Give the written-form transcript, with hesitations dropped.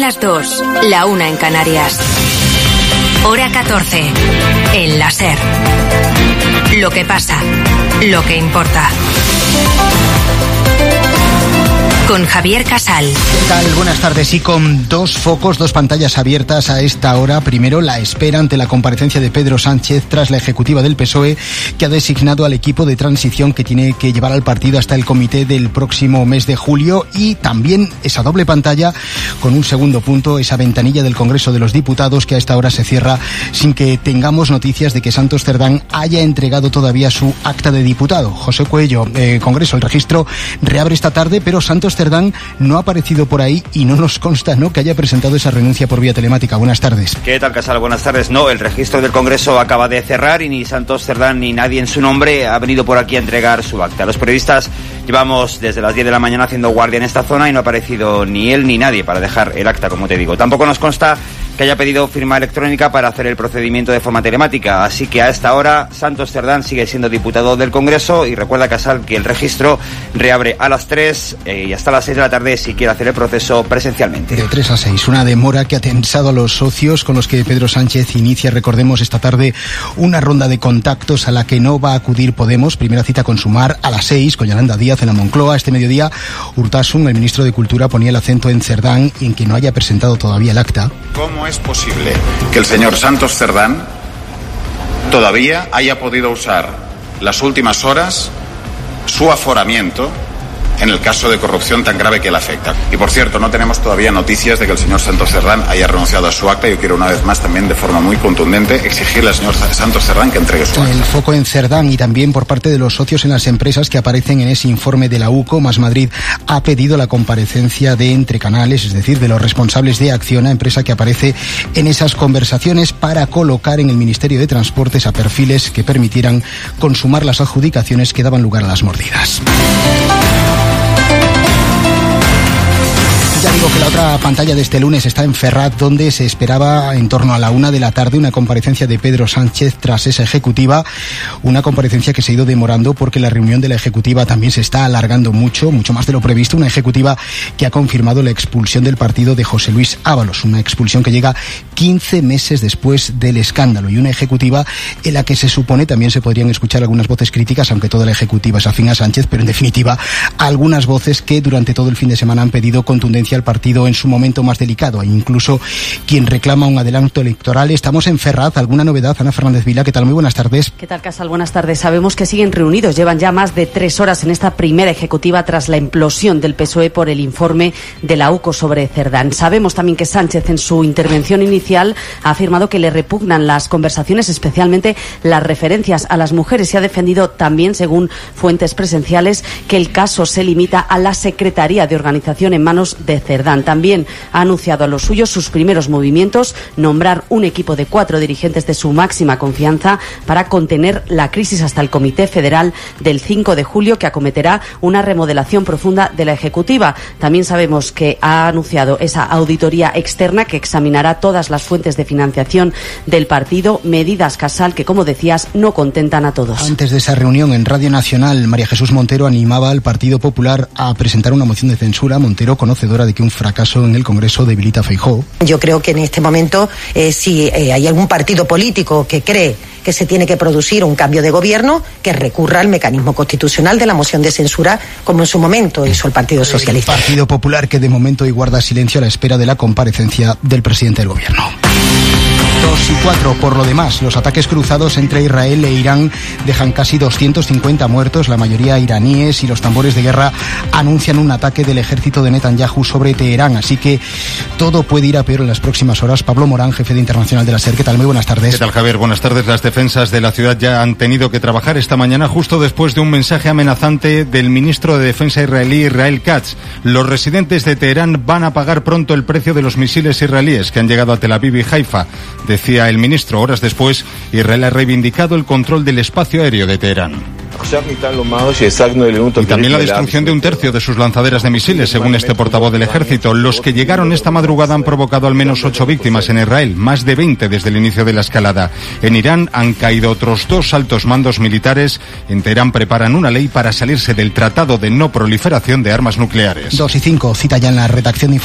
las 2, la 1 en Canarias. Hora 14, en la SER. Lo que pasa, lo que importa. Con Javier Casal. ¿Qué tal? Buenas tardes. Y con dos pantallas abiertas a esta hora. Primero, la espera ante la comparecencia de Pedro Sánchez tras la ejecutiva del PSOE, que ha designado al equipo de transición que tiene que llevar al partido hasta el comité del próximo mes de julio. Y también esa doble pantalla con un segundo punto, esa ventanilla del Congreso de los Diputados, que a esta hora se cierra sin que tengamos noticias de que Santos Cerdán haya entregado todavía su acta de diputado. José Cuello, Congreso, el registro reabre esta tarde, pero Santos Cerdán no ha aparecido por ahí y no nos consta, ¿no?, que haya presentado esa renuncia por vía telemática. Buenas tardes. ¿Qué tal, Casal? Buenas tardes. No, el registro del Congreso acaba de cerrar y ni Santos Cerdán ni nadie en su nombre ha venido por aquí a entregar su acta. Los periodistas llevamos desde las 10 de la mañana haciendo guardia en esta zona y no ha aparecido ni él ni nadie para dejar el acta, como te digo. Tampoco nos consta que haya pedido firma electrónica para hacer el procedimiento de forma telemática. Así que a esta hora Santos Cerdán sigue siendo diputado del Congreso y recuerda, Casal, que el registro reabre a las 3 y hasta las 6 de la tarde si quiere hacer el proceso presencialmente. De 3 a 6, una demora que ha tensado a los socios con los que Pedro Sánchez inicia, recordemos, esta tarde una ronda de contactos a la que no va a acudir Podemos. Primera cita con Sumar a las 6, con Yolanda Díaz en la Moncloa. Este mediodía, Urtasun, el ministro de Cultura, ponía el acento en Cerdán y en que no haya presentado todavía el acta. ¿Cómo es posible que el señor Santos Cerdán todavía haya podido usar las últimas horas su aforamiento en el caso de corrupción tan grave que le afecta? Y por cierto, no tenemos todavía noticias de que el señor Santos Cerdán haya renunciado a su acta. Yo quiero una vez más también de forma muy contundente exigirle al señor Santos Cerdán que entregue su acta. El foco en Cerdán y también por parte de los socios en las empresas que aparecen en ese informe de la UCO. Más Madrid ha pedido la comparecencia de Entrecanales, es decir, de los responsables de Acciona, empresa que aparece en esas conversaciones para colocar en el Ministerio de Transportes a perfiles que permitieran consumar las adjudicaciones que daban lugar a las mordidas. Ya digo que la otra pantalla de este lunes está en Ferraz, donde se esperaba en torno a la 1 de la tarde una comparecencia de Pedro Sánchez tras esa ejecutiva, una comparecencia que se ha ido demorando porque la reunión de la ejecutiva también se está alargando mucho más de lo previsto, una ejecutiva que ha confirmado la expulsión del partido de José Luis Ábalos, una expulsión que llega 15 meses después del escándalo, y una ejecutiva en la que se supone también se podrían escuchar algunas voces críticas, aunque toda la ejecutiva es afín a Sánchez, pero en definitiva algunas voces que durante todo el fin de semana han pedido contundencia al partido en su momento más delicado, e incluso quien reclama un adelanto electoral. Estamos en Ferraz. ¿Alguna novedad? Ana Fernández Vila, ¿qué tal? Muy buenas tardes. ¿Qué tal, Casal? Buenas tardes. Sabemos que siguen reunidos, llevan ya más de 3 horas en esta primera ejecutiva tras la implosión del PSOE por el informe de la UCO sobre Cerdán. Sabemos también que Sánchez en su intervención inicial ha afirmado que le repugnan las conversaciones, especialmente las referencias a las mujeres, y ha defendido también, según fuentes presenciales, que el caso se limita a la Secretaría de Organización en manos de Cerdán. También ha anunciado a los suyos sus primeros movimientos, nombrar un equipo de 4 dirigentes de su máxima confianza para contener la crisis hasta el Comité Federal del 5 de julio, que acometerá una remodelación profunda de la ejecutiva. También sabemos que ha anunciado esa auditoría externa que examinará todas las fuentes de financiación del partido, medidas, Casal, que, como decías, no contentan a todos. Antes de esa reunión en Radio Nacional, María Jesús Montero animaba al Partido Popular a presentar una moción de censura. Montero, conocedora de que un fracaso en el Congreso debilita a Feijóo. Yo creo que en este momento, si hay algún partido político que cree que se tiene que producir un cambio de gobierno, que recurra al mecanismo constitucional de la moción de censura, como en su momento hizo el Partido Socialista. El Partido Popular, que de momento hoy guarda silencio a la espera de la comparecencia del presidente del Gobierno. 2 y 4. Por lo demás, los ataques cruzados entre Israel e Irán dejan casi 250 muertos, la mayoría iraníes, y los tambores de guerra anuncian un ataque del ejército de Netanyahu sobre Teherán. Así que todo puede ir a peor en las próximas horas. Pablo Morán, jefe de Internacional de la SER. ¿Qué tal? Muy buenas tardes. ¿Qué tal, Javier? Buenas tardes. Las defensas de la ciudad ya han tenido que trabajar esta mañana justo después de un mensaje amenazante del ministro de Defensa israelí, Israel Katz. Los residentes de Teherán van a pagar pronto el precio de los misiles israelíes que han llegado a Tel Aviv y Haifa, decía el ministro. Horas después, Israel ha reivindicado el control del espacio aéreo de Teherán. Y también la destrucción de un tercio de sus lanzaderas de misiles, según este portavoz del ejército. Los que llegaron esta madrugada han provocado al menos 8 víctimas en Israel, más de 20 desde el inicio de la escalada. En Irán han caído otros 2 altos mandos militares. En Teherán preparan una ley para salirse del Tratado de No Proliferación de Armas Nucleares. 2 y 5, cita ya en la redacción de